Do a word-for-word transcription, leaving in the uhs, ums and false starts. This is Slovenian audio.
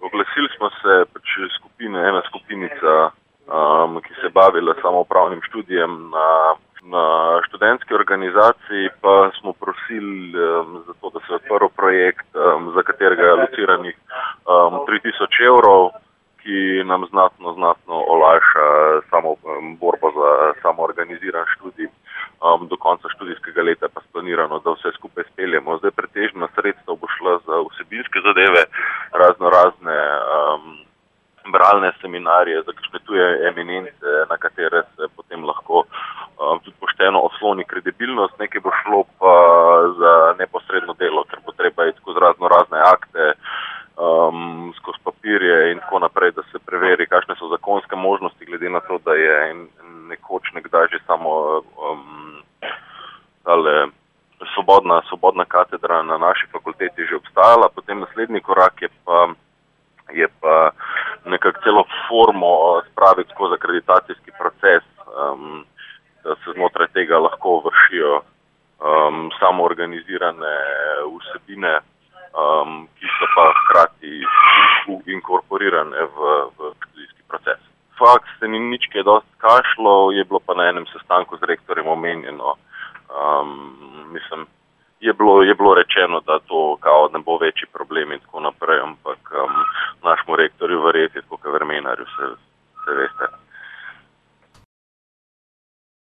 oglasili smo se pač skupine, ena skupinica, um, ki se je bavila samoupravnim študijem na, na študentski organizaciji, pa smo prosili um, za to, da se je odprl projekt, um, za katerega je alociranih um, tri tisoč evrov, ki nam znatno, znatno olajša samo um, borbo za samoorganiziran študij. Um, do konca študijskega leta pa splanirano, da vse skupaj speljemo. Zdaj pretežna sredstva bo šla za vsebinske zadeve, razno razne um, bralne seminarije, za kakšne tuje eminence, na katere se potem lahko um, tudi pošteno osloni kredibilnost. Nekaj bo šlo pa za neposredno delo, ker bo treba iti skozi razno razne akte, um, skozi papirje in tako naprej, da se preveri, kakšne so zakonske možnosti, glede na to, da je nekoč nekdaj že samo um, tale svobodna, svobodna katedra na naši fakulteti že obstajala. Potem naslednji korak je pa, je pa nekako celo formo spraviti skozi akreditacijski proces, um, da se znotraj tega lahko vršijo um, samoorganizirane vsebine, um, ki so pa hkrati inkorporirane v, v študijski proces. Fakt se ni nič kaj dosti kašlo, je bilo pa na enem sestanku z rektorjem omenjeno. Um, mislim, je bilo, je bilo rečeno, da to kao ne bo večji problem in tako naprej, ampak um, našemu rektorju verjeti, tako kot Vermenarju se